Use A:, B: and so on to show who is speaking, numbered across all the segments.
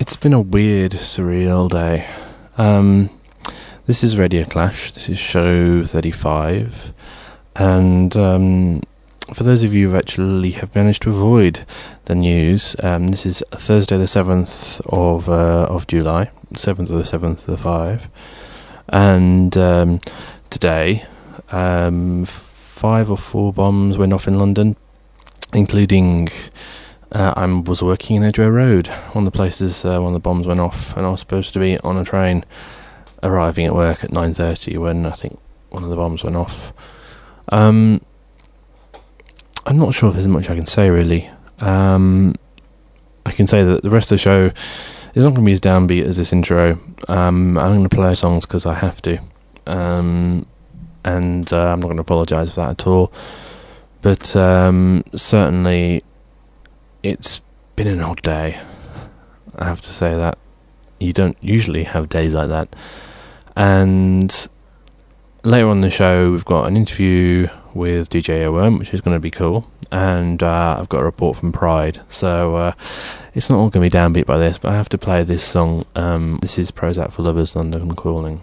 A: It's been a weird, surreal day. This is Radio Clash. This is show 35. And for those of you who actually have managed to avoid the news, this is Thursday the 7th of July, 7th of the 7th of the 5. And today, 5 or 4 bombs went off in London, including... I was working in Edgware Road, one of the places one of the bombs went off, and I was supposed to be on a train arriving at work at 9:30 when I think one of the bombs went off. I'm not sure if there's much I can say, really. I can say that the rest of the show is not going to be as downbeat as this intro. I'm going to play songs because I have to, and I'm not going to apologise for that at all. But certainly... it's been an odd day. I have to say that. You don't usually have days like that. And later on in the show, we've got an interview with DJ OM, which is going to be cool. And I've got a report from Pride. So it's not all going to be downbeat by this, but I have to play this song. This is Prozac for Lovers, London Calling.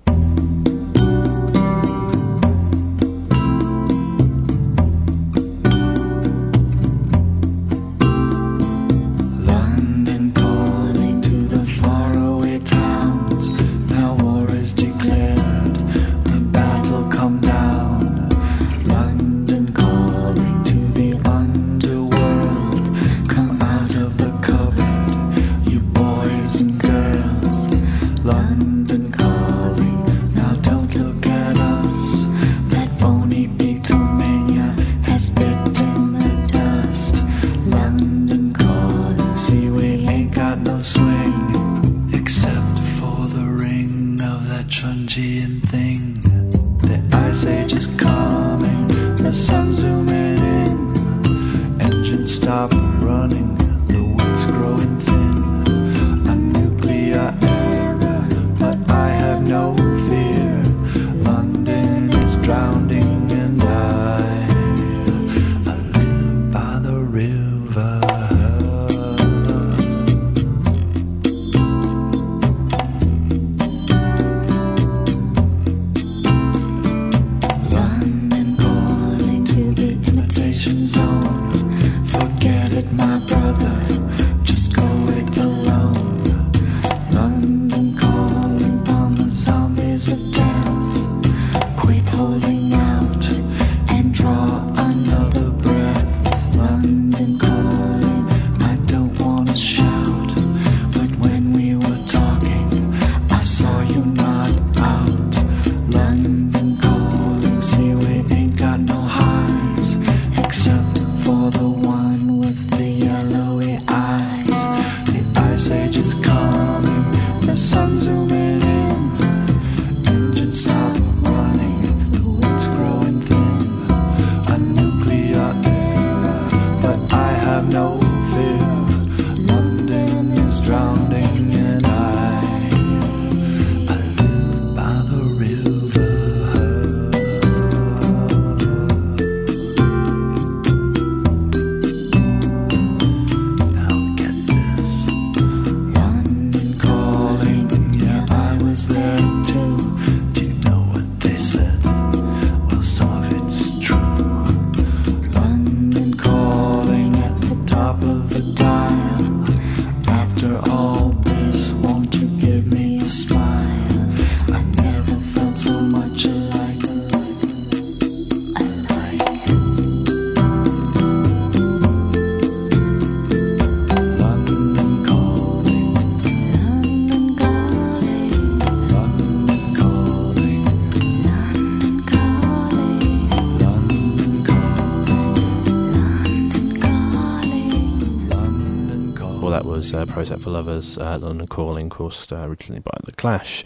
A: Prozac for Lovers, London Calling, of course, originally by The Clash.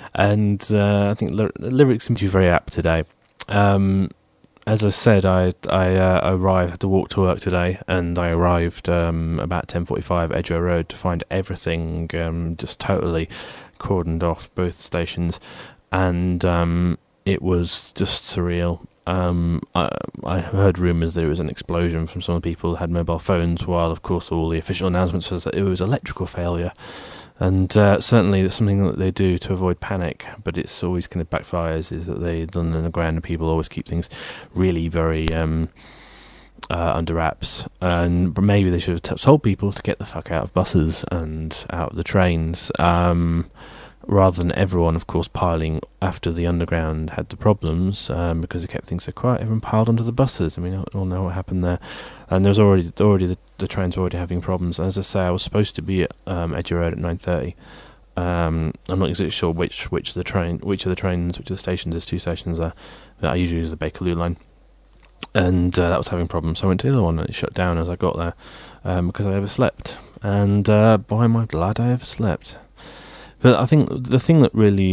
A: And I think the lyrics seem to be very apt today. As I said, I arrived, had to walk to work today, and I arrived about 10:45 Edgware Road to find everything just totally cordoned off, both stations, and it was just surreal. I heard rumours there was an explosion from some people who had mobile phones, while of course all the official announcements was that it was electrical failure. And certainly that's something that they do to avoid panic, but it's always kind of backfires, is that they done underground and people always keep things really very under wraps. And maybe they should have told people to get the fuck out of buses and out of the trains, rather than everyone, of course, piling after the underground had the problems, because it kept things so quiet. Everyone piled onto the buses, and we all know what happened there. And there's already the trains were already having problems. And as I say, I was supposed to be at Edgware Road at 9:30. I'm not exactly sure which of the stations. There's two stations there that I usually use, the Bakerloo line, and that was having problems. So I went to the other one, and it shut down as I got there, because I overslept. And boy, am I glad I overslept. But I think the thing that really,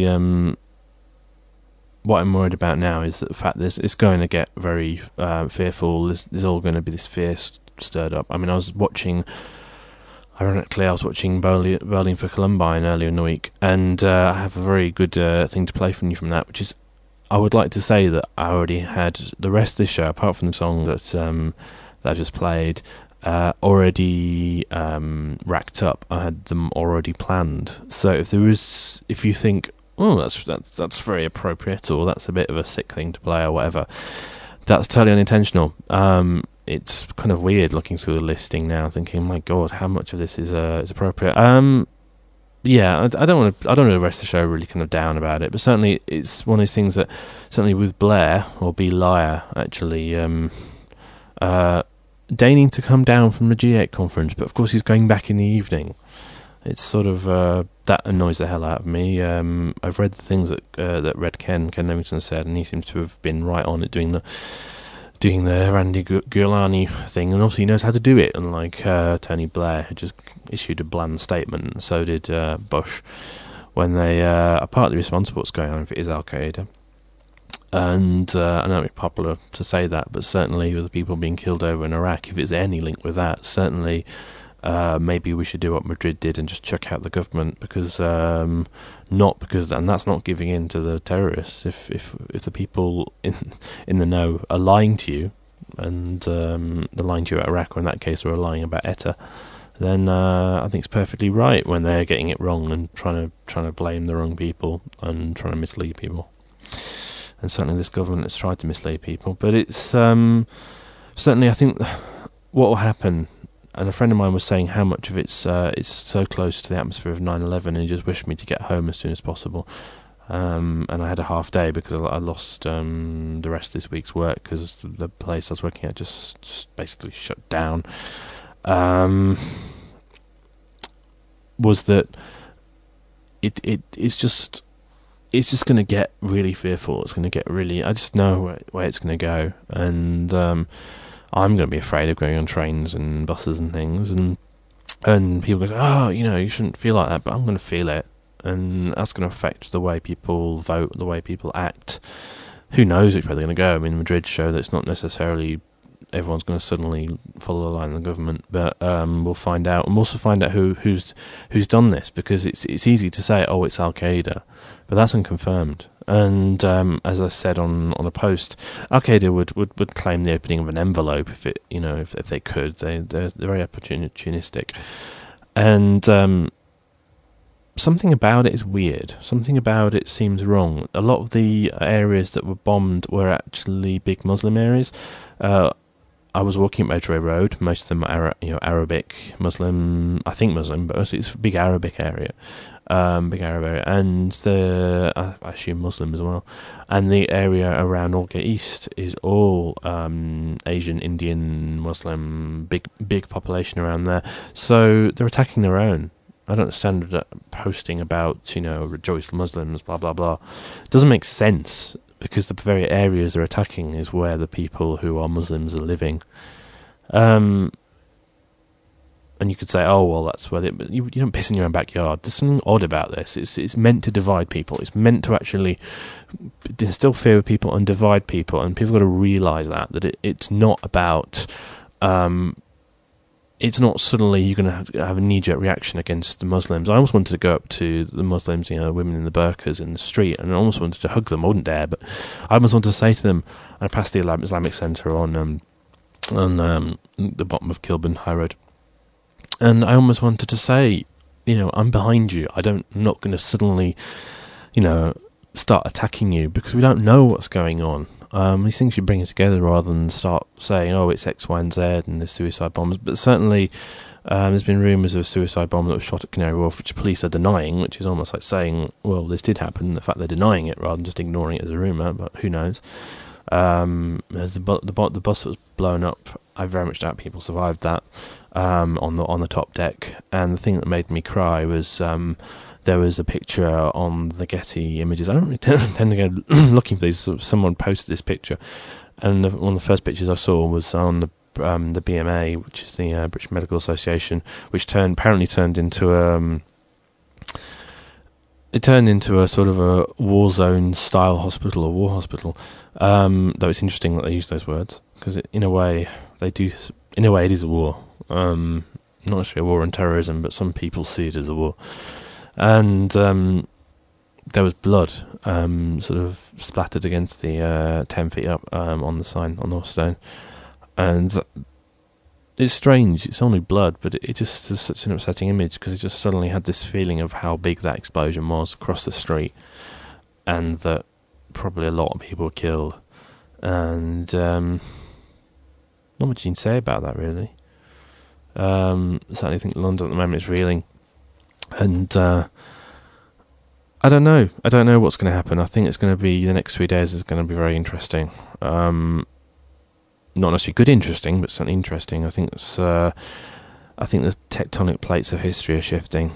A: what I'm worried about now is the fact that it's going to get very fearful. There's all going to be this fear stirred up. I mean, ironically, I was watching Bowling for Columbine earlier in the week, and I have a very good thing to play from that, which is, I would like to say that I already had the rest of the show, apart from the song that I just played, already racked up. I had them already planned. So if you think, oh, that's very appropriate, or that's a bit of a sick thing to play, or whatever, that's totally unintentional. It's kind of weird looking through the listing now, thinking, my God, how much of this is appropriate? Yeah, I don't want to rest the show really kind of down about it, but certainly it's one of those things that, certainly with Blair, or B. Liar, actually, deigning to come down from the G8 conference, but of course he's going back in the evening. It's sort of that annoys the hell out of me. I've read the things that Red Ken Nevington said, and he seems to have been right on it, doing the Randy Giuliani thing, and obviously he knows how to do it, unlike Tony Blair, who just issued a bland statement, and so did Bush, when they are partly responsible for what's going on if it is Al-Qaeda. And I know it's popular to say that, but certainly with the people being killed over in Iraq, if it's any link with that, certainly maybe we should do what Madrid did and just chuck out the government, because and that's not giving in to the terrorists. If the people in the know are lying to you, and they're lying to you about Iraq, or in that case they're lying about ETA, then I think it's perfectly right when they're getting it wrong and trying to blame the wrong people and trying to mislead people. And certainly this government has tried to mislead people. But it's certainly, I think, what will happen, and a friend of mine was saying how much of it's so close to the atmosphere of 9/11, and he just wished me to get home as soon as possible. And I had a half day because I lost the rest of this week's work, because the place I was working at just basically shut down. Was that it's just going to get really fearful. It's going to get really, I just know where it's going to go, and I'm going to be afraid of going on trains and buses and things, and people go, oh, you shouldn't feel like that, but I'm going to feel it, and that's going to affect the way people vote, the way people act. Who knows which way they're going to go? I mean, Madrid show that it's not necessarily everyone's going to suddenly follow the line of the government, but we'll find out, and we'll also find out who's done this, because it's easy to say, oh, it's Al-Qaeda, but that's unconfirmed. And as I said on a post, Al-Qaeda would claim the opening of an envelope if they could. They're very opportunistic, and something about it is weird. Something about it seems wrong. A lot of the areas that were bombed were actually big Muslim areas. I was walking up Edgware Road. Most of them are Arabic, Muslim. I think Muslim, but it's a big Arabic area. And I assume Muslim as well. And the area around Aldgate East is all Asian, Indian, Muslim, big population around there. So they're attacking their own. I don't understand posting about, rejoice Muslims, blah, blah, blah. It doesn't make sense, because the very areas they're attacking is where the people who are Muslims are living. And you could say, oh, well, that's where but you don't piss in your own backyard. There's something odd about this. It's meant to divide people. It's meant to actually instill fear with people and divide people. And people got to realise that it's not about it's not suddenly you're going to have a knee-jerk reaction against the Muslims. I almost wanted to go up to the Muslims, women in the burqas in the street, and I almost wanted to hug them. I wouldn't dare, but I almost wanted to say to them, I passed the Islamic Centre on the bottom of Kilburn High Road, and I almost wanted to say, I'm behind you. I'm not going to suddenly, start attacking you, because we don't know what's going on. These things should bring it together rather than start saying, oh, it's X, Y, and Z and there's suicide bombers. But certainly there's been rumours of a suicide bomber that was shot at Canary Wharf, which police are denying, which is almost like saying, well, this did happen. The fact they're denying it rather than just ignoring it as a rumour, but who knows. As the bus that was blown up, I very much doubt people survived that on the top deck. And the thing that made me cry was there was a picture on the Getty Images. I don't really tend to go looking for these. Someone posted this picture, and one of the first pictures I saw was on the BMA, which is the British Medical Association, which apparently turned into a sort of a war zone style hospital or war hospital. Though it's interesting that they use those words, because in a way it is a war. Not necessarily a war on terrorism, but some people see it as a war. And there was blood sort of splattered against the 10 feet up on the sign on the stone. And it's strange, it's only blood, but it just is such an upsetting image, because it just suddenly had this feeling of how big that explosion was across the street, and that probably a lot of people were killed. And not much you can say about that, really. Certainly think London at the moment is reeling. And I don't know what's going to happen. I think it's going to be, the next 3 days is going to be very interesting. Not necessarily good interesting, but certainly interesting. I think the tectonic plates of history are shifting.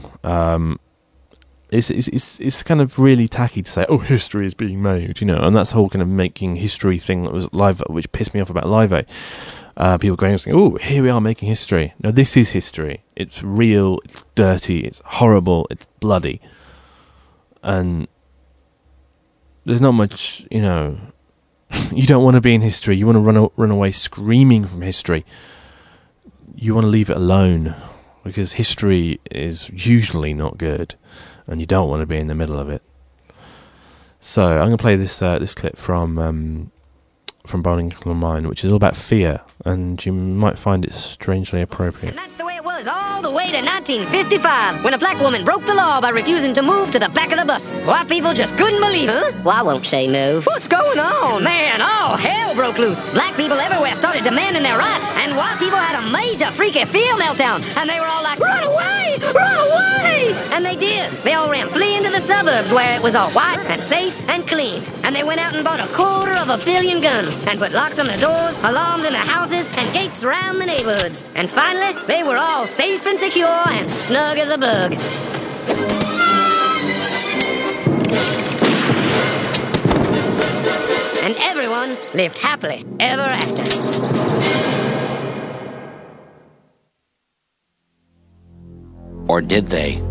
A: It's kind of really tacky to say, oh, history is being made, and that's the whole kind of making history thing that was Live, which pissed me off about Live Aid. People going and saying, oh, here we are making history. No, this is history. It's real, it's dirty, it's horrible, it's bloody. And there's not much, you don't want to be in history. You want to run away screaming from history. You want to leave it alone, because history is usually not good, and you don't want to be in the middle of it. So I'm going to play this clip from Bowling Green Mine, which is all about fear, and you might find it strangely appropriate.
B: And that's the way it was all the way to 1955, when a black woman broke the law by refusing to move to the back of the bus. White people just couldn't believe it. Huh? Well, I won't say move. What's going on? Man, all hell broke loose. Black people everywhere started demanding their rights, and white people had a major freaky fear meltdown, and they were all like, run away! Run away! And they did. They all ran fleeing to the suburbs, where it was all white and safe and clean. And they went out and bought 250 million guns, and put locks on the doors, alarms in the houses, and gates around the neighborhoods. And finally, they were all safe and secure and snug as a bug. And everyone lived happily ever after.
C: Or did they?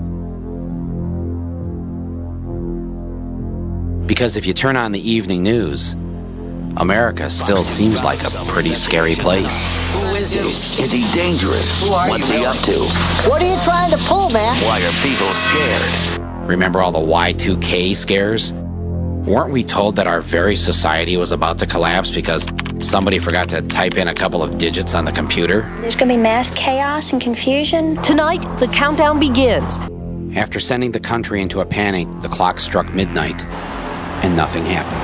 C: Because if you turn on the evening news, America still seems like a pretty scary place.
D: Who is he? Is he dangerous? What's he up to?
E: What are you trying to pull, man?
D: Why are people scared?
C: Remember all the Y2K scares? Weren't we told that our very society was about to collapse because somebody forgot to type in a couple of digits on the computer?
F: There's going to be mass chaos and confusion.
G: Tonight, the countdown begins.
C: After sending the country into a panic, the clock struck midnight, and nothing happened.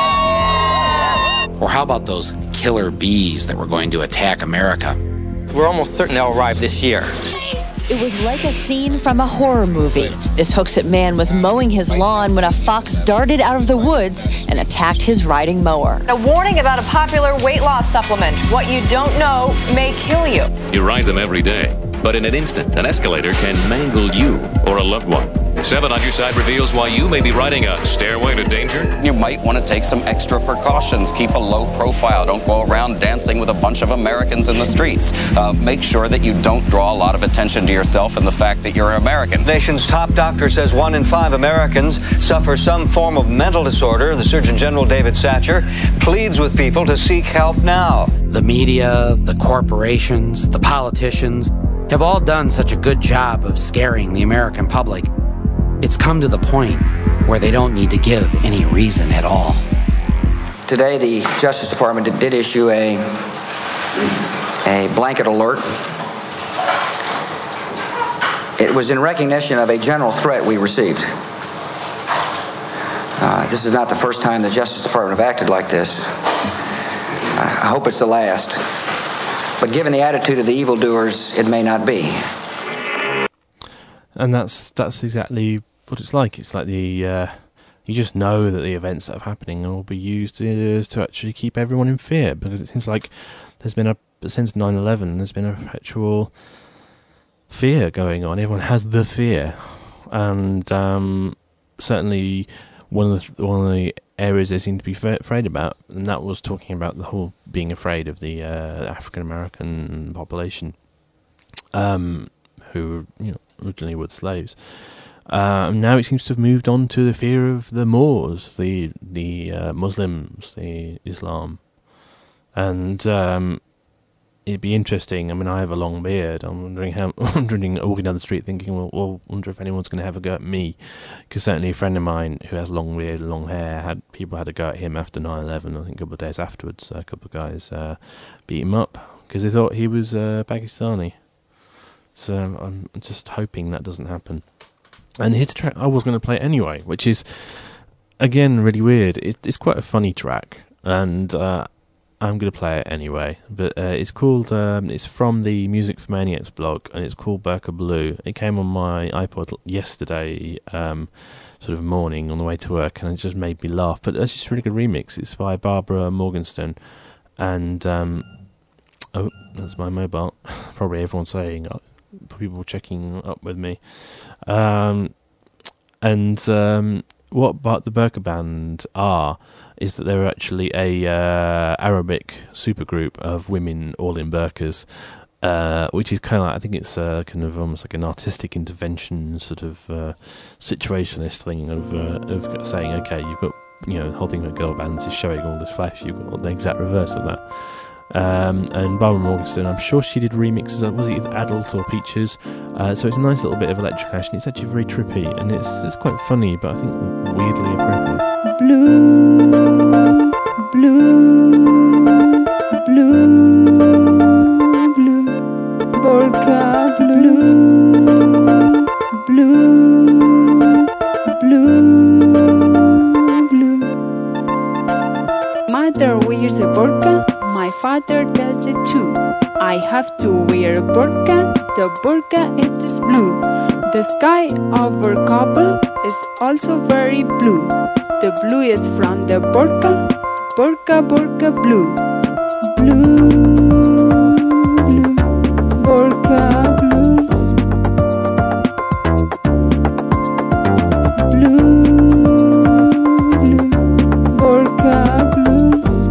C: Or how about those killer bees that were going to attack America?
H: We're almost certain they'll arrive this year.
G: It was like a scene from a horror movie. This Hooksett man was mowing his lawn when a fox darted out of the woods and attacked his riding mower.
I: A warning about a popular weight loss supplement. What you don't know may kill you.
J: You ride them every day, but in an instant, an escalator can mangle you or a loved one. 7 on Your Side reveals why you may be riding a stairway to danger.
K: You might want to take some extra precautions. Keep a low profile. Don't go around dancing with a bunch of Americans in the streets. Make sure that you don't draw a lot of attention to yourself and the fact that you're American.
L: The nation's top doctor says 1 in 5 Americans suffer some form of mental disorder. The Surgeon General, David Satcher, pleads with people to seek help now.
C: The media, the corporations, the politicians have all done such a good job of scaring the American public. It's come to the point where they don't need to give any reason at all.
M: Today, the Justice Department did issue a blanket alert. It was in recognition of a general threat we received. This is not the first time the Justice Department have acted like this. I hope it's the last. But given the attitude of the evildoers, it may not be.
A: And that's exactly what it's like. It's like you just know that the events that are happening will be used to actually keep everyone in fear, because it seems like there's been since 9/11 there's been a perpetual fear going on. Everyone has the fear, and certainly one of the areas they seem to be afraid about, and that was talking about the whole being afraid of the African American population, who originally were slaves. Now it seems to have moved on to the fear of the Moors, the Muslims, the Islam, and it'd be interesting. I mean, I have a long beard. I'm wondering walking down the street thinking, well, wonder if anyone's going to have a go at me, because certainly a friend of mine who has long beard, long hair, people had a go at him after 9/11. I think a couple of days afterwards, a couple of guys beat him up because they thought he was Pakistani. So I'm just hoping that doesn't happen. And here's a track I was going to play anyway, which is, again, really weird. It's quite a funny track, and I'm going to play it anyway. But it's called, it's from the Music for Maniacs blog, and it's called Burqa Blue. It came on my iPod yesterday, sort of morning on the way to work, and it just made me laugh. But it's just a really good remix. It's by Barbara Morgenstern, and, oh, that's my mobile. Probably everyone's saying, people checking up with me. What the Burqa Band are is that they're actually a Arabic supergroup of women all in burqas, which is kind of like, I think it's kind of almost like an artistic intervention sort of situationist thing of saying, okay, you've got, the whole thing about girl bands is showing all this flesh, you've got the exact reverse of that. And Barbara Morgenstern, I'm sure she did remixes of, was it either Adult or Peaches, so it's a nice little bit of electric ash, and it's actually very trippy, and it's quite funny, but I think weirdly appropriate. Blue, blue, blue, blue, Burqa blue, blue, blue, blue.
N: Mother wears a burqa. My father does it too. I have to wear a burqa. The burqa it is blue. The sky over Kabul is also very blue. The blue is from the burqa. Burqa, burqa, blue. Blue, blue, burqa, blue. Blue, blue, burqa, blue.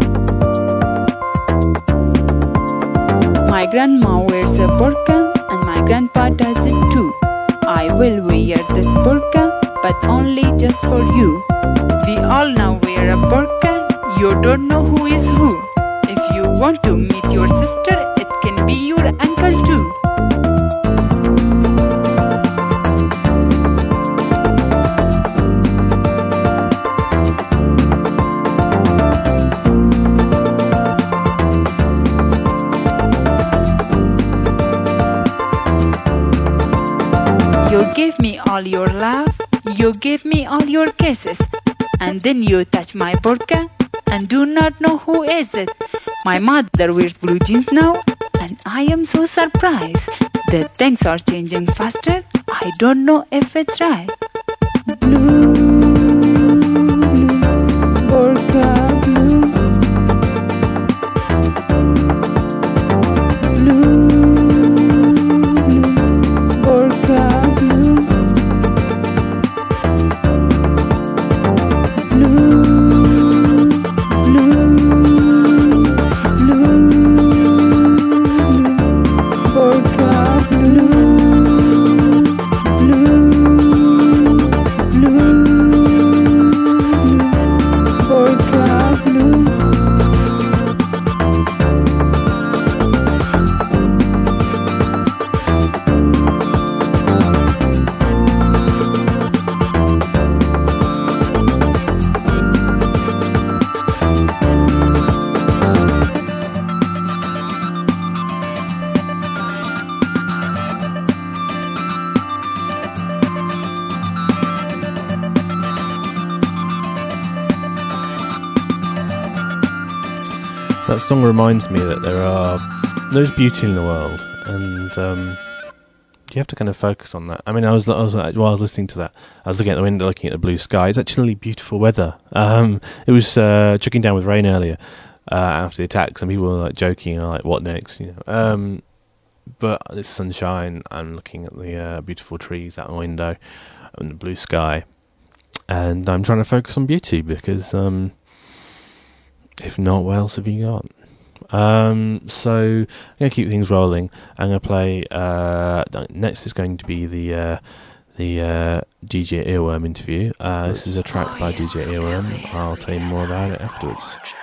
N: My grandma wears a burqa and my grandpa does it too. I will wear this burqa, but only just for you. We all now wear a burqa, you don't know who is who. If you want to meet your sister, it can be your uncle too. You give me all your love, you give me all your kisses, and then you touch my burqa and do not know who is it. My mother wears blue jeans now, and I am so surprised that things are changing faster. I don't know if it's right. Blue, blue, burqa blue. Blue, blue, burqa blue.
A: That song reminds me that there's beauty in the world, and you have to kind of focus on that. I mean, while I was listening to that, I was looking out the window, looking at the blue sky. It's actually beautiful weather. It was chucking down with rain earlier after the attacks, and people were like joking, like, "What next?" You know. But this sunshine, I'm looking at the beautiful trees out the window and the blue sky, and I'm trying to focus on beauty because, if not, what else have you got? So I'm going to keep things rolling. I'm going to play. Next is going to be the DJ Earworm interview. This is a track by DJ Earworm. I'll tell you more about it afterwards.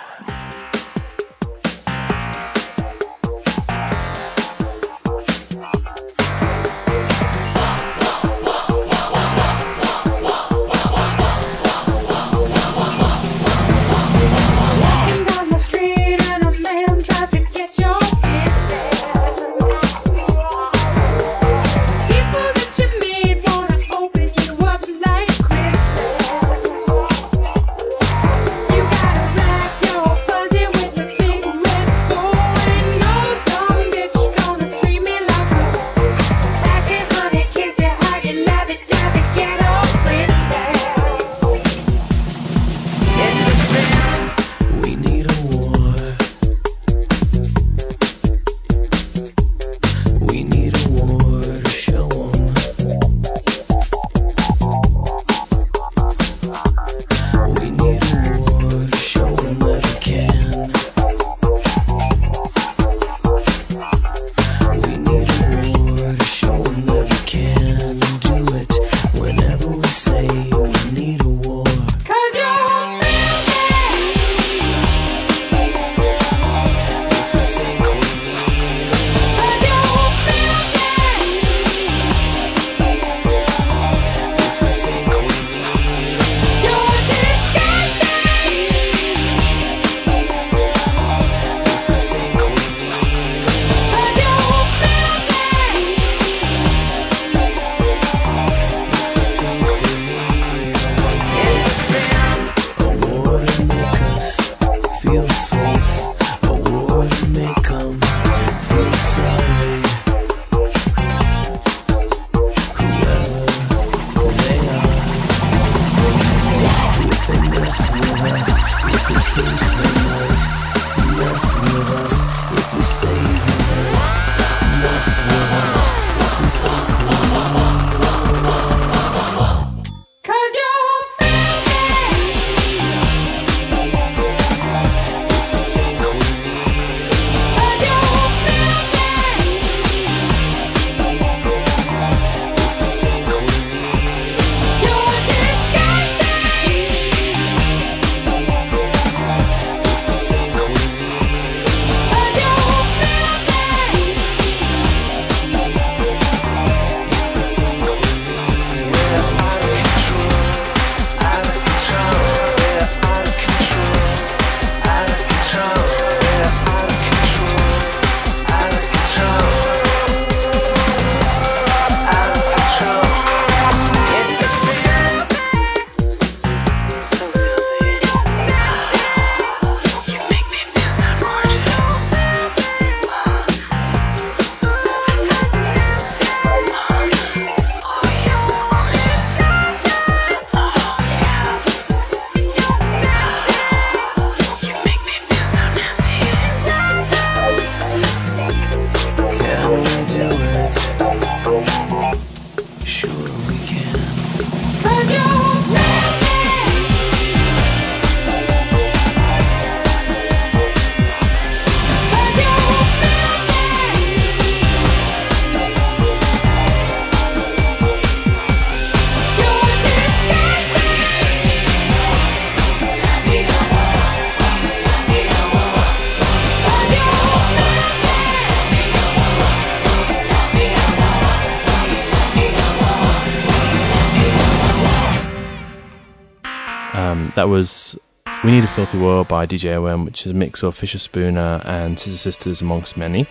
A: That was We Need a Filthy World by DJ Earworm, which is a mix of Fisher Spooner and Scissor Sisters amongst many.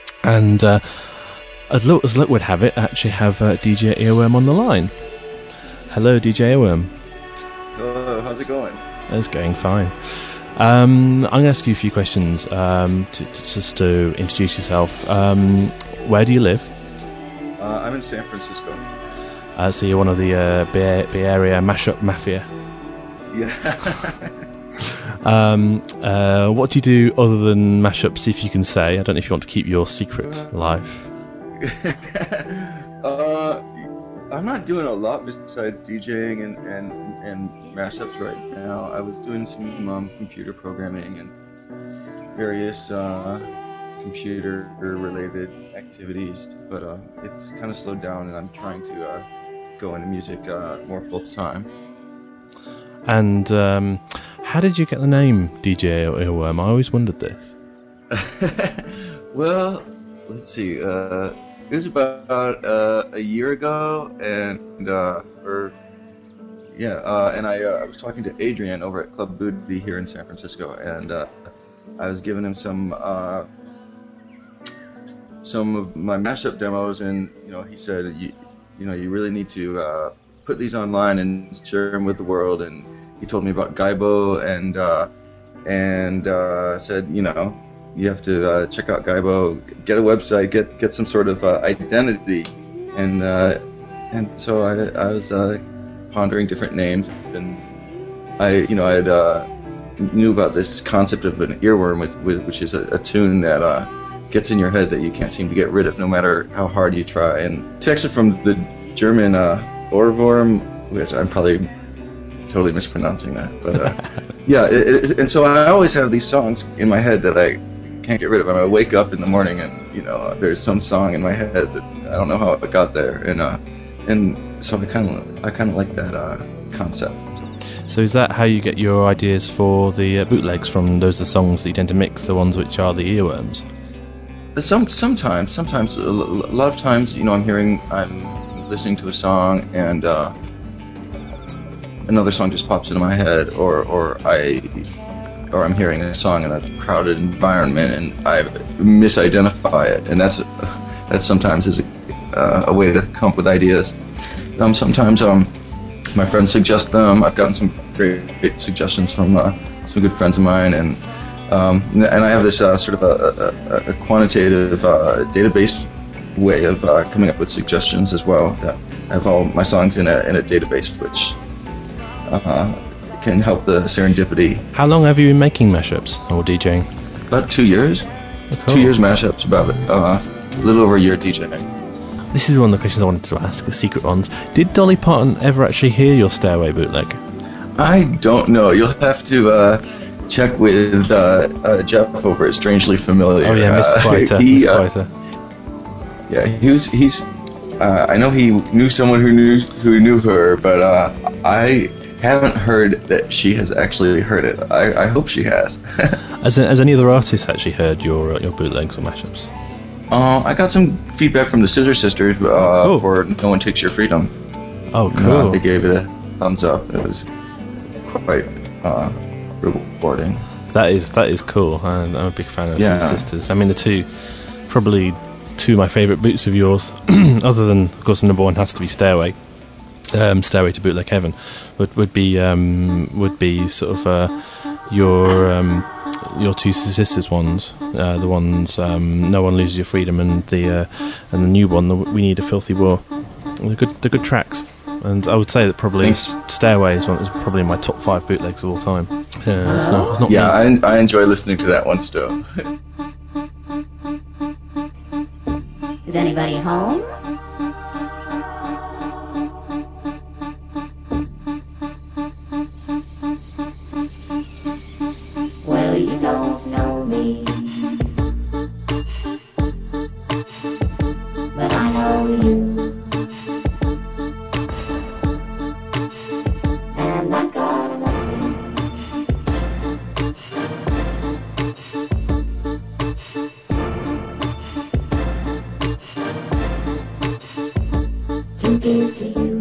A: And as luck would have it, I actually have DJ Earworm on the line. Hello, DJ Earworm.
O: Hello, how's it going?
A: It's going fine. I'm going to ask you a few questions just to introduce yourself. Where do you live?
O: I'm in San Francisco.
A: So you're one of the Bay Area mashup mafia.
O: Yeah.
A: What do you do other than mashups, if you can say? I don't know if you want to keep your secret alive.
O: I'm not doing a lot besides DJing and mashups right now. I was doing some computer programming and various computer-related activities, but it's kind of slowed down, and I'm trying to go into music more full-time.
A: And how did you get the name DJ Earworm? I always wondered this.
O: Well, let's see. It was about a year ago, and I was talking to Adrian over at Club Booty here in San Francisco, and I was giving him some of my mashup demos, and he said, you really need to put these online and share them with the world. And he told me about Gaibo, and said, you have to check out Gaibo, get a website, get some sort of identity, and so I was pondering different names, and I knew about this concept of an earworm, which is a tune that gets in your head that you can't seem to get rid of, no matter how hard you try. And it's actually from the German Ohrwurm, which I'm probably totally mispronouncing that, but yeah. And so I always have these songs in my head that I can't get rid of. I wake up in the morning and there's some song in my head that I don't know how it got there, and so I kind of like that concept.
A: So is that how you get your ideas for the bootlegs from? Those are the songs that you tend to mix, the ones which are the earworms? Sometimes a lot of times, I'm listening to a song and another song just pops into my head, or I'm hearing a song in a crowded environment and I misidentify it, and that's sometimes is a way to come up with ideas. Sometimes my friends suggest them. I've gotten some great suggestions from some good friends of mine, and I have this sort of a quantitative database way of coming up with suggestions as well. That I have all my songs in a database, which can help the serendipity. How long have you been making mashups or DJing?
O: About 2 years. Cool. 2 years mashups, about a little over a year DJing.
A: This is one of the questions I wanted to ask, the secret ones. Did Dolly Parton ever actually hear your Stairway bootleg?
O: I don't know. You'll have to check with Jeff over at Strangely Familiar.
A: Oh yeah, Mr. Quieter.
O: Yeah, he's. I know he knew someone who knew her, but I haven't heard that she has actually heard it. I hope she has.
A: Has any other artists actually heard your bootlegs or mashups?
O: I got some feedback from the Scissor Sisters for No One Takes Your Freedom.
A: Oh, cool.
O: They gave it a thumbs up. It was quite rewarding.
A: That is cool. I'm a big fan of Scissor Sisters. I mean, probably two of my favourite boots of yours, other than, of course, the number one has to be Stairway. Stairway to Bootleg Heaven would be sort of your two sisters ones, the ones No One Loses Your Freedom and the new one, We Need a Filthy War. They're good tracks, and I would say that probably Stairway is probably my top 5 bootlegs of all time. It's not
O: me. I enjoy listening to that one still.
P: Is anybody home? Well, you don't know me, but I know you, and I gotta listen. To give to you.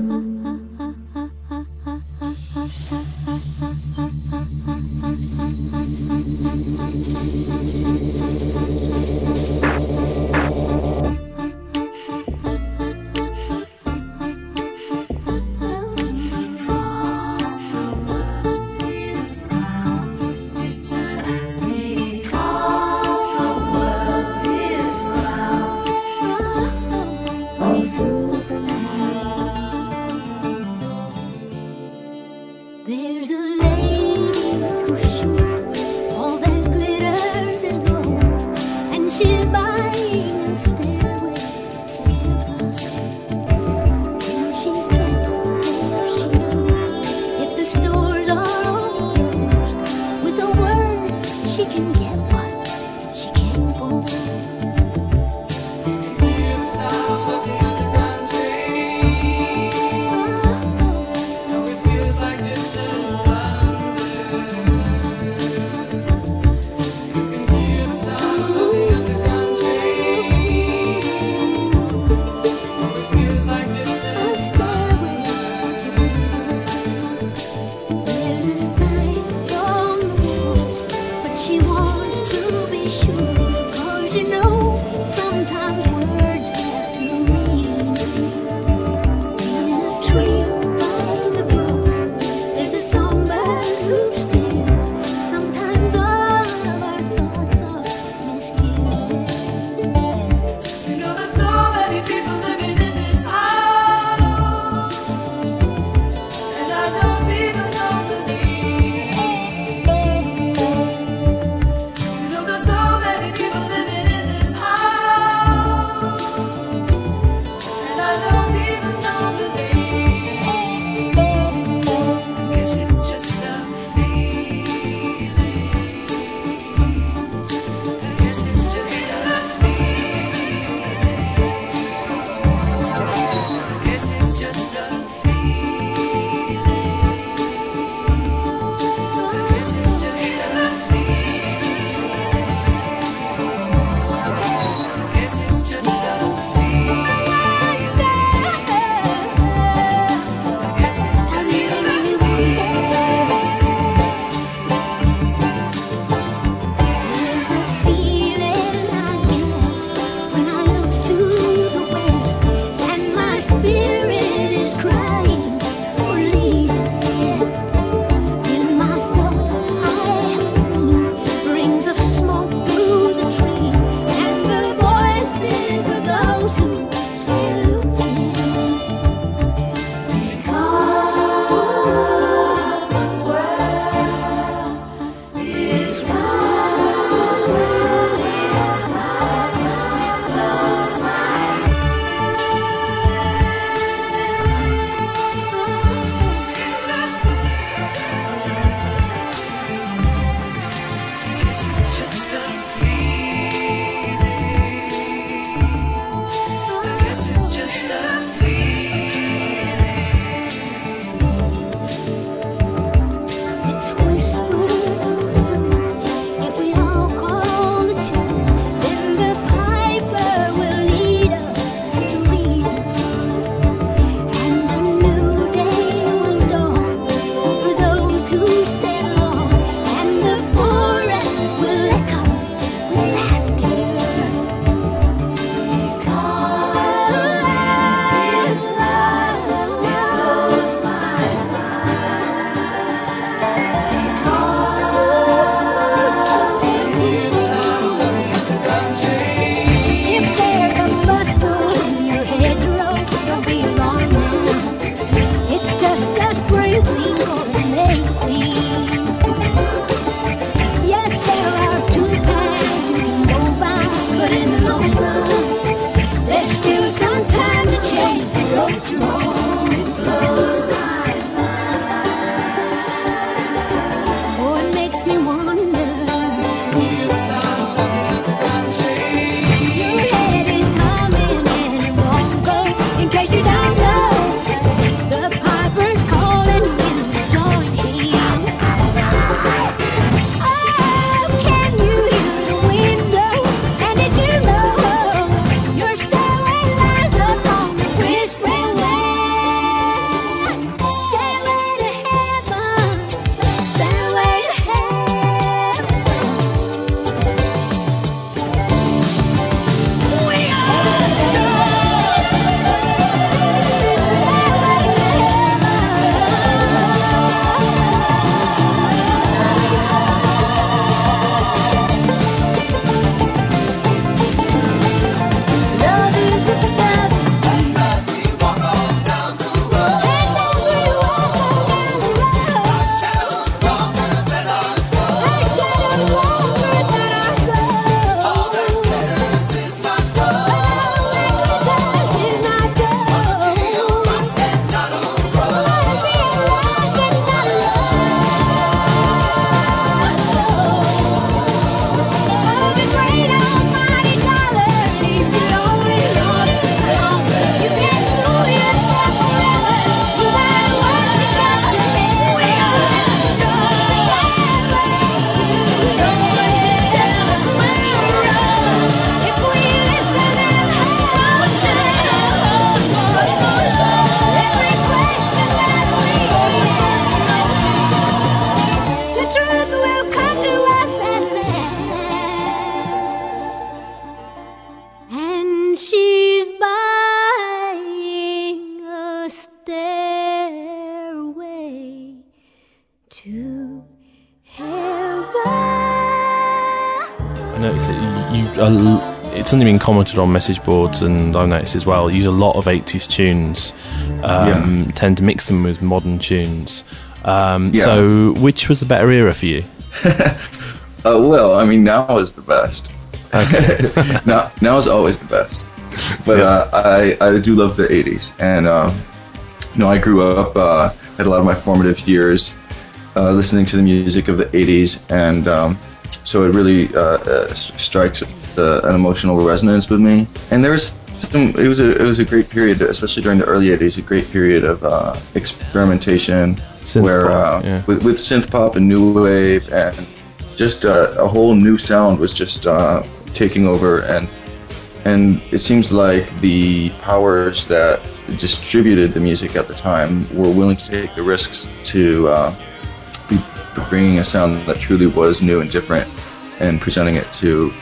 A: it's something been commented on message boards, and I've noticed as well, use a lot of 80s tunes, tend to mix them with modern tunes. So which was the better era for you?
O: Well, I mean, now is the best.
A: Okay.
O: now is always the best. But I do love the 80s. And, I grew up, had a lot of my formative years listening to the music of the 80s. And so it really strikes an emotional resonance with me. And there was it was a great period, especially during the early 80s, a great period of experimentation with synth pop and new wave, and just a whole new sound was just taking over, and it seems like the powers that distributed the music at the time were willing to take the risks to be bringing a sound that truly was new and different and presenting it to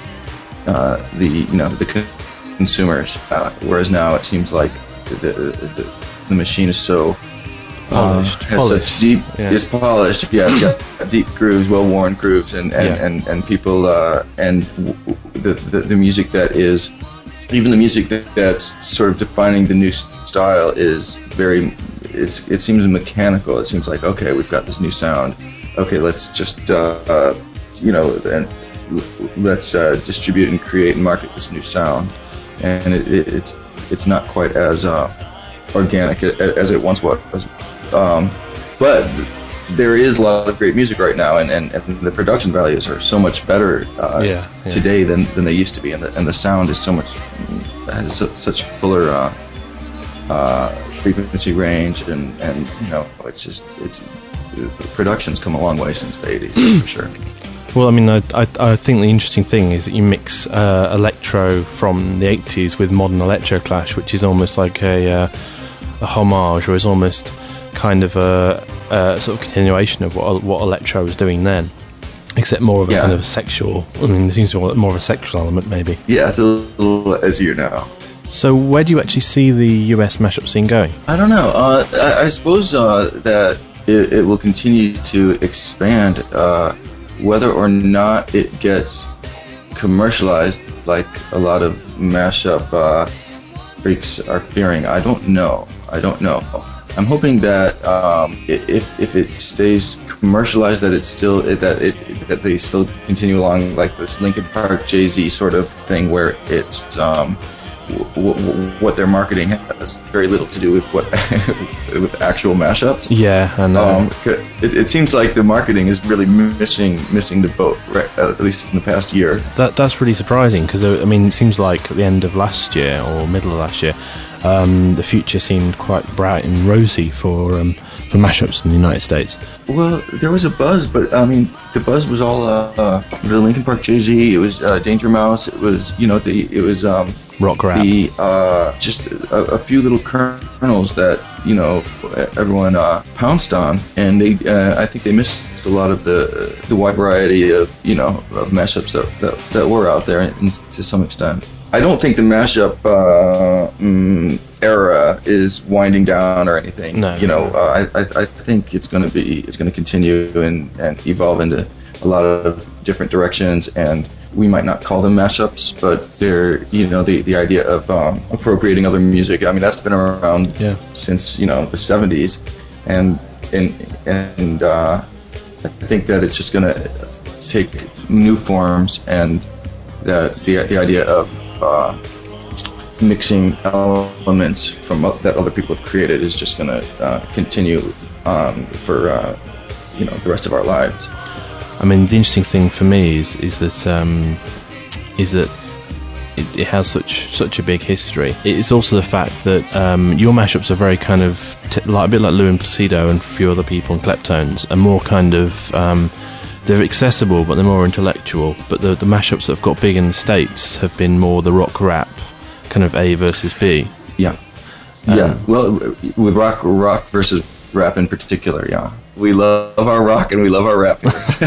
O: the consumers, whereas now it seems like the machine is so
A: polished.
O: Such deep, it's polished. Yeah, it's got deep grooves, well-worn grooves, and people and the music that is, even the music that's sort of defining the new style is very. It seems mechanical. It seems like, okay, we've got this new sound. Okay, let's just let's distribute and create and market this new sound, and it's not quite as organic as it once was. But there is a lot of great music right now, and the production values are so much better today than they used to be, and the sound is so much has such fuller frequency range, and it's just production's come a long way since the 80s, that's for sure.
A: Well, I mean, I think the interesting thing is that you mix electro from the 80s with modern electro clash, which is almost like a homage, or is almost kind of a sort of continuation of what electro was doing then, except more of a kind of sexual. I mean, there seems to be more of a sexual element, maybe.
O: Yeah, it's a little edgier now.
A: So where do you actually see the US mashup scene going?
O: I don't know. I suppose that it will continue to expand, whether or not it gets commercialized like a lot of mashup freaks are fearing. I don't know. I'm hoping that if it stays commercialized, that that they still continue along like this Linkin Park Jay-Z sort of thing, where it's what they're marketing has very little to do with with actual mashups.
A: Yeah, I know.
O: It seems like the marketing is really missing the boat, right? At least in the past year.
A: That's really surprising, because I mean, it seems like at the end of last year or middle of last year, the future seemed quite bright and rosy for mashups in the United States.
O: Well, there was a buzz, but I mean, the buzz was all the Linkin Park Jay-Z. It was Danger Mouse. It was
A: rock rap.
O: Just a few little kernels that everyone pounced on, and I think they missed a lot of the wide variety of of mashups that were out there, and to some extent. I don't think the mashup era is winding down or anything.
A: No.
O: I think it's going to continue and evolve into a lot of different directions, and we might not call them mashups, but they're the idea of appropriating other music. I mean, that's been around since the 70s, and I think that it's just going to take new forms, and that the idea of mixing elements from that other people have created is just going to continue for the rest of our lives.
A: I mean, the interesting thing for me is that it has such a big history. It's also the fact that your mashups are very kind of a bit like Lou and Placido and a few other people and Kleptones, are more kind of they're accessible, but they're more intellectual. But the mashups that have got big in the States have been more the rock rap, kind of A versus B.
O: Yeah. Well, with rock versus rap in particular, yeah. We love our rock and we love our rap.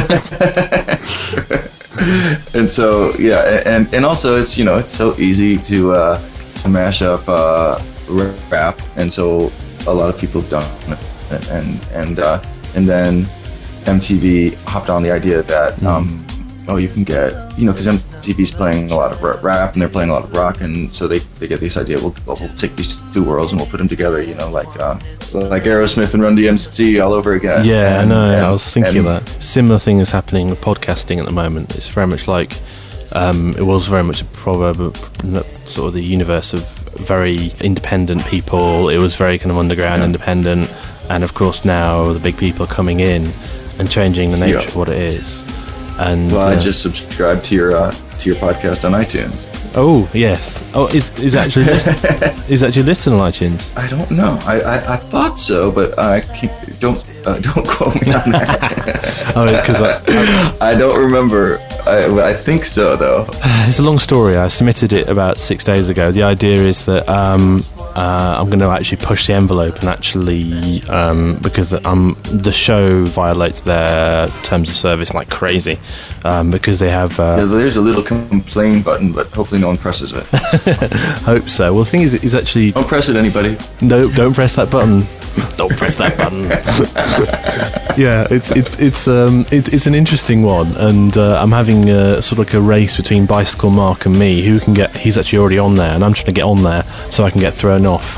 O: And so, and also it's it's so easy to mash up rap, and so a lot of people have done it, and then MTV hopped on the idea that you can get, because MTV's playing a lot of rap and they're playing a lot of rock, and so they get this idea, we'll take these two worlds and we'll put them together, like Aerosmith and Run DMC all over again.
A: Yeah, I know. I was thinking of that. Similar thing is happening with podcasting at the moment. It's very much like it was very much a proverb, sort of the universe of very independent people. It was very kind of underground, independent, and of course now the big people are coming in and changing the nature of what it is. And
O: I just subscribed to your podcast on iTunes.
A: Oh yes. Oh, is actually is actually listed on iTunes?
O: I don't know. I thought so, but don't quote me on that.
A: Because
O: I don't remember. I think so though.
A: It's a long story. I submitted it about 6 days ago. The idea is that I'm going to actually push the envelope and actually because the show violates their terms of service like crazy because they have
O: there's a little complain button, but hopefully no one presses it.
A: Hope so. Well, the thing is actually,
O: don't press it, anybody.
A: No, don't press that button. Don't press that button. Yeah, it's an interesting one, and I'm having sort of like a race between Bicycle Mark and me. Who can get? He's actually already on there, and I'm trying to get on there so I can get thrown off.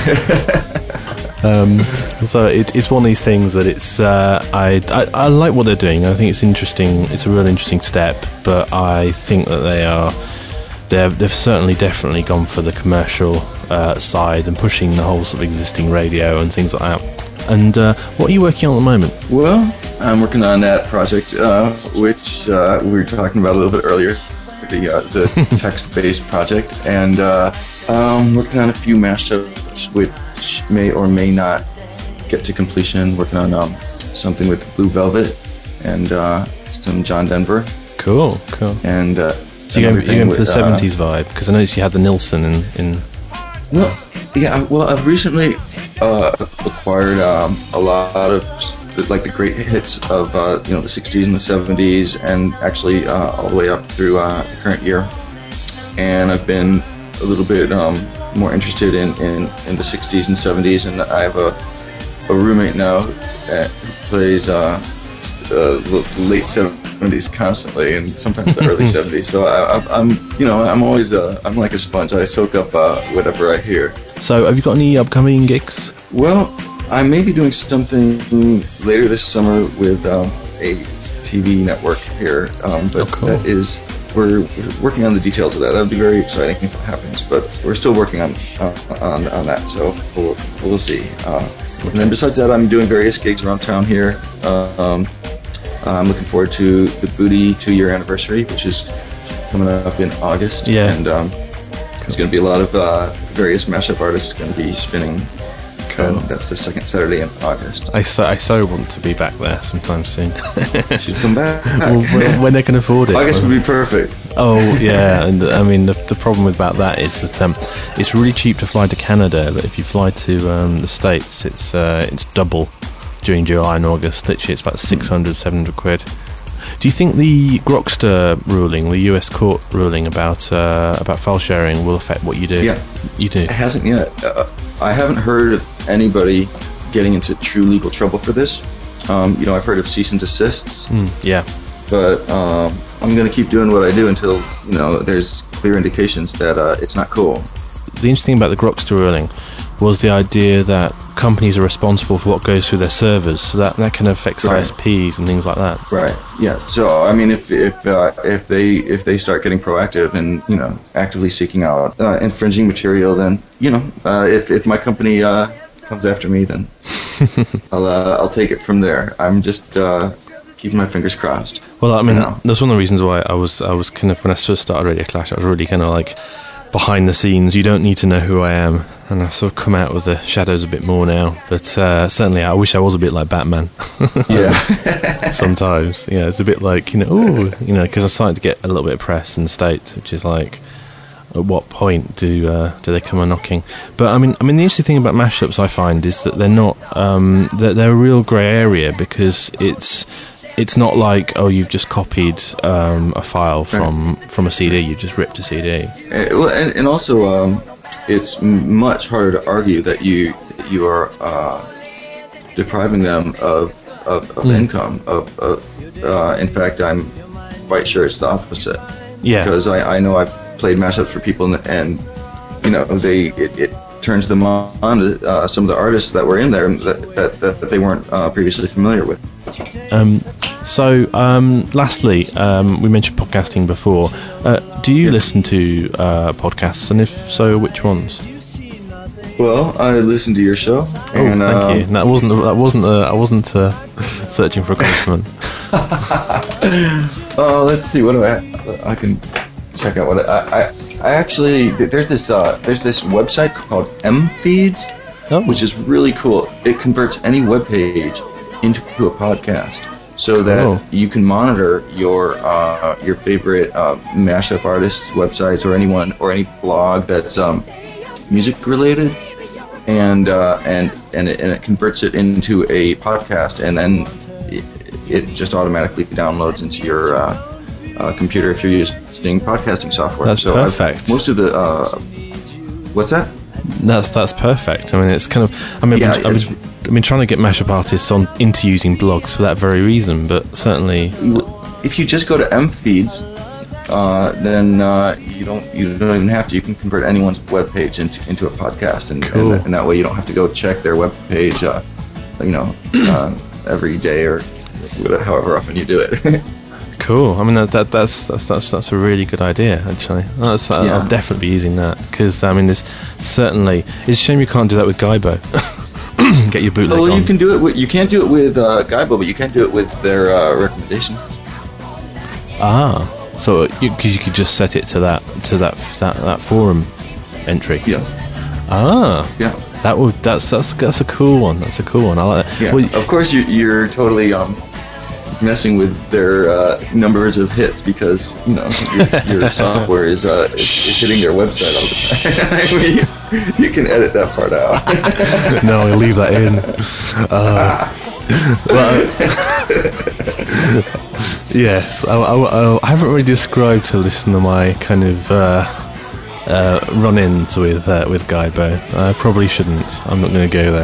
A: So it's one of these things that it's I like what they're doing. I think it's interesting. It's a real interesting step, but I think that they've certainly definitely gone for the commercial side and pushing the whole sort of existing radio and things like that. And what are you working on at the moment?
O: Well, I'm working on that project, which we were talking about a little bit earlier, the text-based project, and I'm working on a few mashups which may or may not get to completion. Working on something with Blue Velvet and some John Denver.
A: Cool.
O: And
A: so you're going for the 70s vibe, because I noticed you had the Nilsson in.
O: Well, yeah. Well, I've recently acquired a lot of like the great hits of the 60s and the 70s, and actually all the way up through the current year. And I've been a little bit more interested in the 60s and 70s, and I have a roommate now who plays the late 70s constantly, and sometimes the early 70s. So I'm always I'm like a sponge. I soak up whatever I hear.
A: So have you got any upcoming gigs?
O: Well, I may be doing something later this summer with a TV network here, but
A: cool.
O: That is, we're working on the details of that. That would be very exciting if it happens, but we're still working on that, so we'll see. And then besides that, I'm doing various gigs around town here. I'm looking forward to the Booty 2-year anniversary, which is coming up in August.
A: Yeah.
O: And there's going to be a lot of various mashup artists going to be spinning. Cool. That's the second Saturday in August.
A: I so want to be back there sometime soon.
O: Should come back.
A: Well, when they can afford it.
O: August would be perfect.
A: Oh yeah, and I mean the problem about that is that it's really cheap to fly to Canada, but if you fly to the States, it's double during July and August. Literally, it's about 700 quid. Do you think the Grokster ruling, the US court ruling about file sharing, will affect what you do?
O: Yeah,
A: you do.
O: It hasn't yet. I haven't heard of anybody getting into true legal trouble for this. I've heard of cease and desists.
A: Yeah.
O: But I'm going to keep doing what I do until there's clear indications that it's not cool.
A: The interesting thing about the Grokster ruling was the idea that companies are responsible for what goes through their servers, so that can affect ISPs and things like that.
O: Right. Yeah. So I mean, if they start getting proactive and actively seeking out infringing material, then if my company comes after me, then I'll take it from there. I'm just keeping my fingers crossed.
A: Well, I mean, that's one of the reasons why I was kind of, when I first started Radio Clash, I was really kind of like behind the scenes. You don't need to know who I am, and I've sort of come out with the shadows a bit more now, but certainly I wish I was a bit like Batman.
O: Yeah.
A: Sometimes it's a bit like because I'm starting to get a little bit of press in the States, which is like, at what point do they come a knocking? But I mean the interesting thing about mashups, I find, is that they're not they're a real grey area, because it's not like, you've just copied a file from a CD. You've just ripped a CD.
O: Well, and also it's much harder to argue that you are depriving them of income. In fact, I'm quite sure it's the opposite.
A: Yeah.
O: Because I know I've played mashups for people, and you know, it turns them on to some of the artists that were in there that they weren't previously familiar with.
A: Lastly, we mentioned podcasting before. Do you listen to podcasts, and if so, which ones?
O: Well, I listened to your show. And,
A: thank you. I wasn't searching for a compliment.
O: Let's see. What do I can check out what I actually there's this website called MFeeds, which is really cool. It converts any web page into a podcast, so that you can monitor your favorite mashup artists' websites, or any blog that's music related, and it converts it into a podcast, and then it just automatically downloads into your computer if you're using podcasting software.
A: That's perfect.
O: Most of the what's that?
A: That's perfect. I mean, it's kind of. I've been trying to get mashup artists into using blogs for that very reason, but certainly,
O: if you just go to MFeeds, then you don't even have to. You can convert anyone's web page into a podcast, and that way you don't have to go check their web page, every day or however often you do it.
A: Cool. I mean, that's a really good idea, actually. I'll definitely be using that, because I mean, there's certainly. It's a shame you can't do that with Gaibo. Get your bootleg on.
O: You can do it. You can't do it with Gaibo, but you can do it with their recommendations.
A: So because you could just set it to that forum entry.
O: Yeah. Yeah.
A: That's a cool one. That's a cool one. I like that.
O: Yeah. Well, of course, you're totally messing with their numbers of hits, because your software is hitting their website all the time. I mean, you can edit that part out.
A: No, I'll leave that in. Yes, I haven't really described to listener my kind of run-ins with Gaibo. I probably shouldn't. I'm not going to go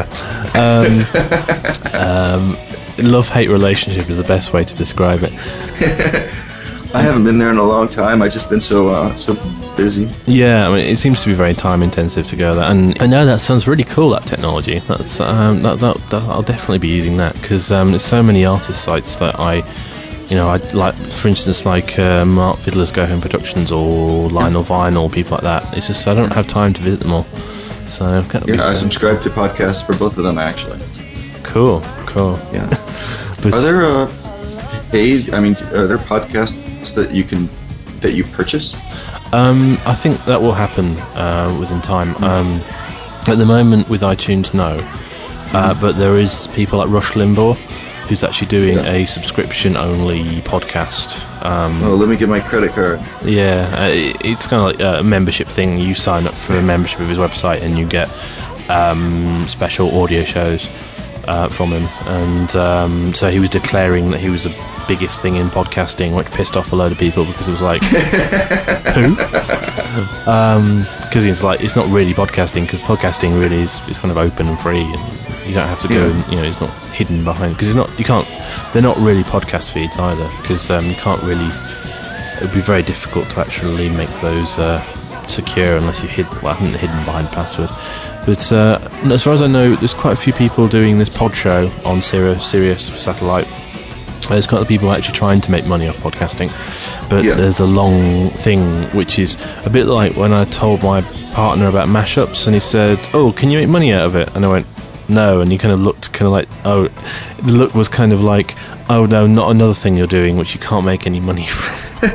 A: there. Love-hate relationship is the best way to describe it.
O: I haven't been there in a long time. I've just been so busy.
A: Yeah, I mean, it seems to be very time-intensive to go there. And I know that sounds really cool, that technology. That's I'll definitely be using that, because there's so many artist sites that I like, for instance, like Mark Fiddler's Go Home Productions or Lionel Vinyl, people like that. It's just I don't have time to visit them all. So
O: I subscribe to podcasts for both of them, actually.
A: Cool.
O: Yeah. Are there paid? I mean, are there podcasts that you purchase?
A: I think that will happen within time. At the moment with iTunes, no. But there is people like Rush Limbaugh, who's actually doing a subscription-only podcast.
O: Let me get my credit card.
A: Yeah, it's kind of like a membership thing. You sign up for a membership of his website, and you get special audio shows from him. And so he was declaring that he was the biggest thing in podcasting, which pissed off a load of people, because it was like, who? Because it's not really podcasting, because podcasting really is kind of open and free, and you don't have to go and, it's not hidden behind, because they're not really podcast feeds either, because you can't really, it would be very difficult to actually make those secure unless you hidden behind password. But as far as I know, there's quite a few people doing this pod show on Sirius Satellite. There's quite a lot of people actually trying to make money off podcasting, but there's a long thing, which is a bit like when I told my partner about mashups, and he said, "Oh, can you make money out of it?" And I went, "No," and he kind of looked kind of like, oh, the look was kind of like, "Oh no, not another thing you're doing which you can't make any money from."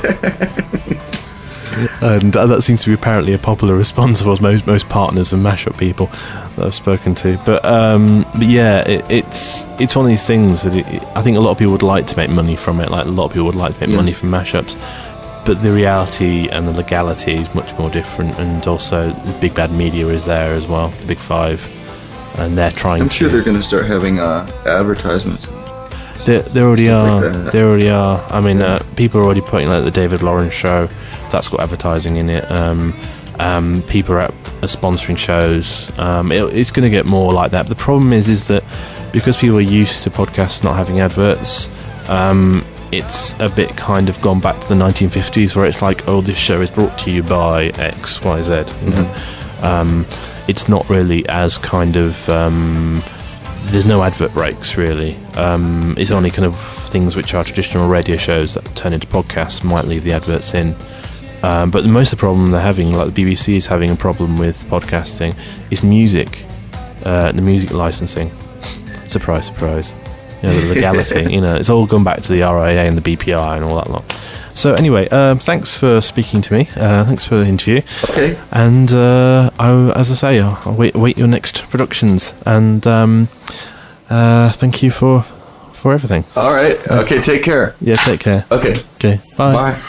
A: And that seems to be apparently a popular response of most partners and mashup people that I've spoken to. But yeah, it's one of these things that I think a lot of people would like to make money from it. Like, a lot of people would like to make money from mashups, but the reality and the legality is much more different. And also, Big Bad Media is there as well, the Big Five, and they're trying.
O: I'm sure they're going to start having advertisements.
A: There already are. There already are. I mean, people are already putting like the David Lawrence show. That's got advertising in it. People are sponsoring shows. It's going to get more like that. The problem is that because people are used to podcasts not having adverts, it's a bit kind of gone back to the 1950s, where it's like, oh, this show is brought to you by X, Y, Z. You know? It's not really as kind of there's no advert breaks really. It's only kind of things which are traditional radio shows that turn into podcasts might leave the adverts in. But most of the problem they're having, like the BBC is having a problem with podcasting, is music, the music licensing. Surprise, surprise. You know, the legality. You know, it's all gone back to the RIA and the BPI and all that lot. So anyway, thanks for speaking to me. Thanks for the interview.
O: Okay.
A: And as I say, I'll wait your next productions. And thank you for everything.
O: All right. Okay. Take care.
A: Yeah. Take care.
O: Okay.
A: Okay. Bye.
O: Bye.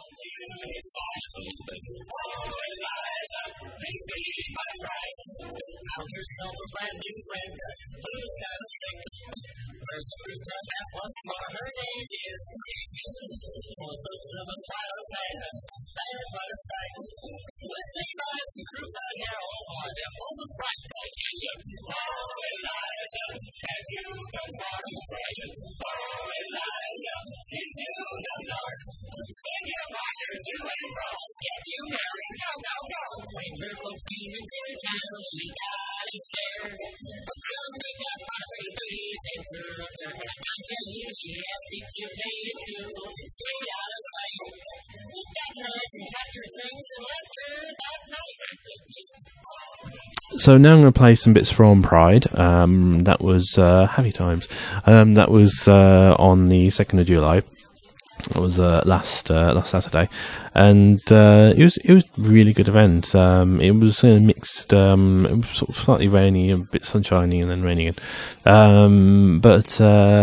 A: So now I'm going to play some bits from Pride. That was Happy Times. That was on the 2nd of July. It was last Saturday, and it was a really good event. It was mixed. It was sort of slightly rainy, a bit sunshiny, and then raining again. But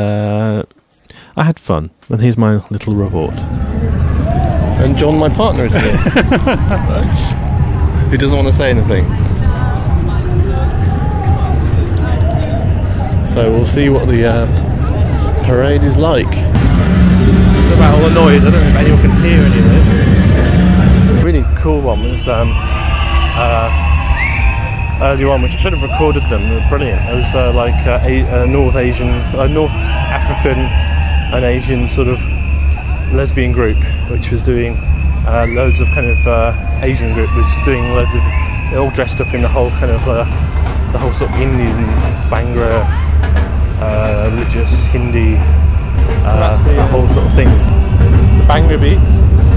A: I had fun, and here's my little report. And John, my partner, is here. Who doesn't want to say anything. So we'll see what the parade is like. It's about all the noise. I don't know if anyone can hear any of this. A really cool one was earlier on, which I should have recorded them. They were brilliant. It was a North African and Asian sort of lesbian group, which was doing loads of kind of Asian group was doing loads of. They're all dressed up in the whole kind of the whole sort of Indian Bhangra. Religious Hindi, the whole sort of things. The Bhangra beats.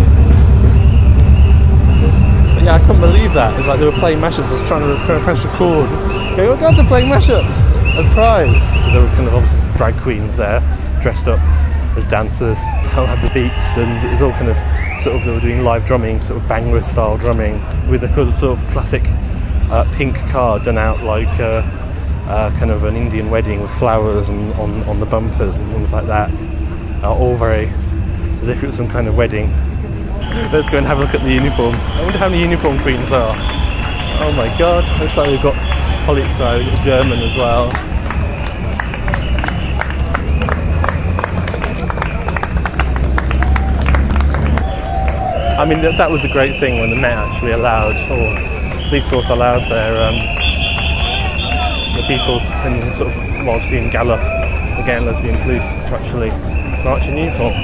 A: But yeah, I couldn't believe that. It's like they were playing mashups. I was trying to press record. Going, oh god, they're playing mashups and Pride. So there were kind of obviously drag queens there, dressed up as dancers. They all had the beats, and it was all kind of sort of they were doing live drumming, sort of Bhangra style drumming, with a sort of classic pink car done out like. Kind of an Indian wedding with flowers and on the bumpers and things like that, all very as if it was some kind of wedding. Let's go and have a look at the uniform. I wonder how many uniform queens there are. Oh my god, looks like we've got Polizei, we've got German as well. I mean that was a great thing when the Met actually allowed, or police force allowed their the people and sort of obviously in Gala, the gay and lesbian police, to actually march in uniform.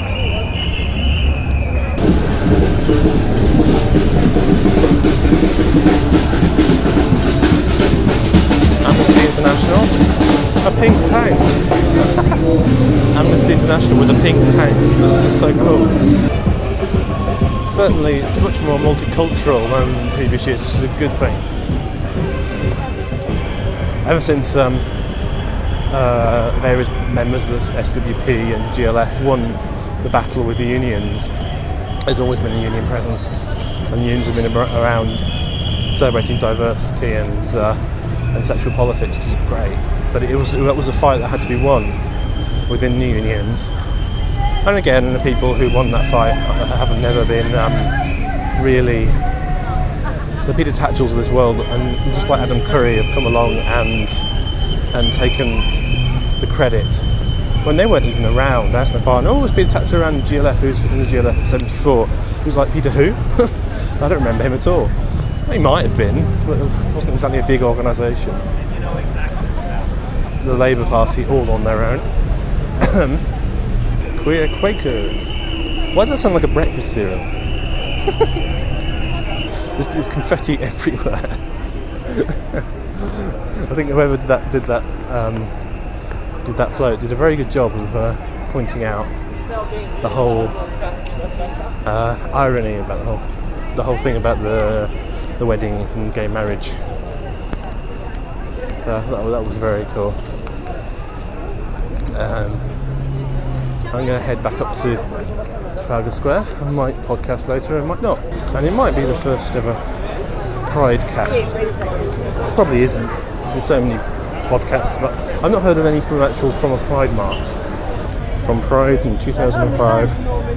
A: Amnesty International, a pink tank. Amnesty International with a pink tank. That's so cool. Certainly, it's much more multicultural than previous years, which is a good thing. Ever since various members of SWP and GLF won the battle with the unions, there's always been a union presence, and unions have been around celebrating diversity and sexual politics, which is great. But that was a fight that had to be won within the unions. And again, the people who won that fight have never been really the Peter Tatchells of this world, and just like Adam Curry have come along and taken the credit when they weren't even around. I asked my partner, was Peter Tatchell around GLF? Who's in the GLF in 74? He was like, Peter who? I don't remember him at all. Well, he might have been, but it wasn't exactly a big organisation. The Labour Party all on their own. We're Quakers. Why does that sound like a breakfast cereal? There's confetti everywhere. I think whoever did that float did a very good job of pointing out the whole irony about the whole thing about the weddings and gay marriage. So that was very cool. I'm going to head back up to Trafalgar Square. I might podcast later, I might not. And it might be the first ever Pride cast. Probably isn't. There's so many podcasts, but I've not heard of any from a Pride march. From Pride in 2005.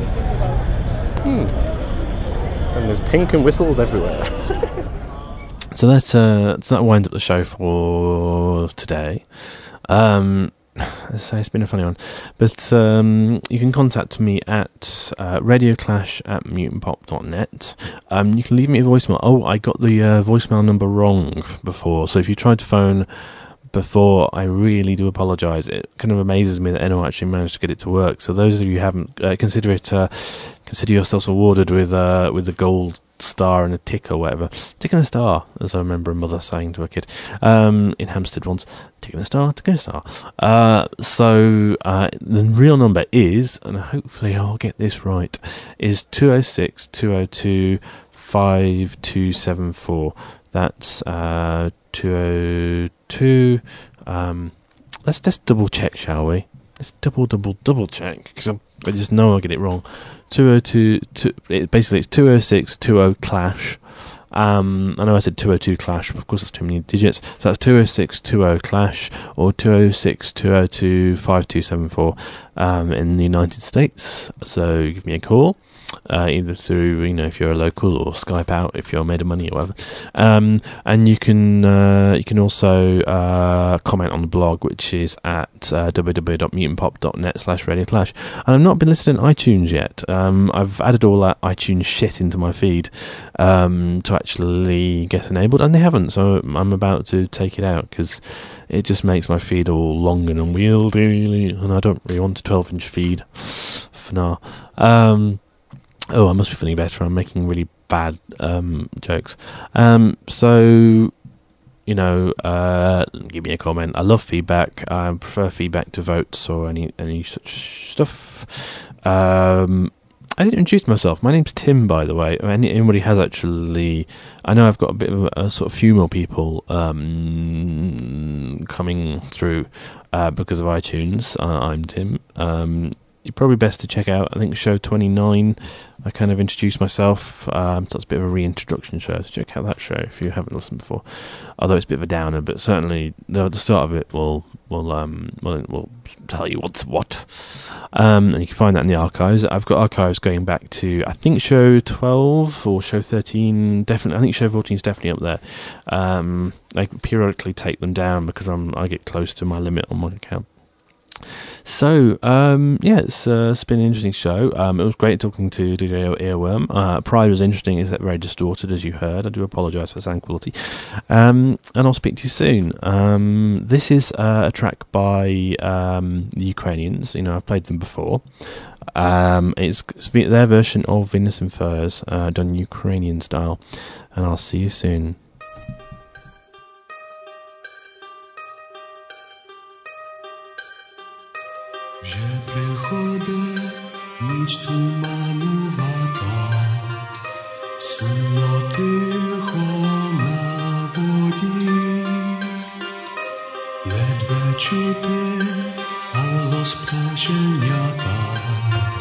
A: And there's pink and whistles everywhere. So that winds up the show for today. So it's been a funny one, but you can contact me at radioclash@mutantpop.net. You can leave me a voicemail. Oh, I got the voicemail number wrong before, so if you tried to phone before, I really do apologise. It kind of amazes me that anyone actually managed to get it to work. So those of you who haven't, consider yourselves awarded with the gold star and a tick or whatever. Tick and a star, as I remember a mother saying to a kid in Hampstead once. Tick and a star, tick and a star. So the real number is, and hopefully I'll get this right, is 206 202 5274. That's 202. Let's just double check, shall we? Let's double check, because I just know I'll get it wrong. 202. Basically, it's 206 20 Clash. I know I said 202 Clash, but of course that's too many digits. So that's 206 20 Clash or 206 202 5274 in the United States. So give me a call. Either through, if you're a local, or Skype out if you're made of money or whatever. And you can also comment on the blog, which is at www.mutantpop.net/radioclash. And I've not been listed in iTunes yet. I've added all that iTunes shit into my feed to actually get enabled, and they haven't. So I'm about to take it out because it just makes my feed all long and unwieldy, and I don't really want a 12-inch feed for now. Oh, I must be feeling better. I'm making really bad jokes. So, give me a comment. I love feedback. I prefer feedback to votes or any such stuff. I didn't introduce myself. My name's Tim, by the way. Anybody has actually... I know I've got a bit of a sort of few more people coming through because of iTunes. I'm Tim. You're probably best to check out, I think, show 29. I kind of introduced myself. So it's a bit of a reintroduction show. So check out that show if you haven't listened before. Although it's a bit of a downer, but certainly the start of it will tell you what's what. And you can find that in the archives. I've got archives going back to, I think, show 12 or show 13. Definitely, I think show 14 is definitely up there. I periodically take them down because I get close to my limit on my account. So, it's been an interesting show. It was great talking to DJ Earworm. Pride was interesting, it's very distorted, as you heard. I do apologise for sound quality. And I'll speak to you soon. This is a track by the Ukrainians. I've played them before. It's their version of Venus in Furs, done Ukrainian style. And I'll see you soon.
Q: Вже приходить ніч туманувата, сумно тихо на воді, ледве чути голос пташенята.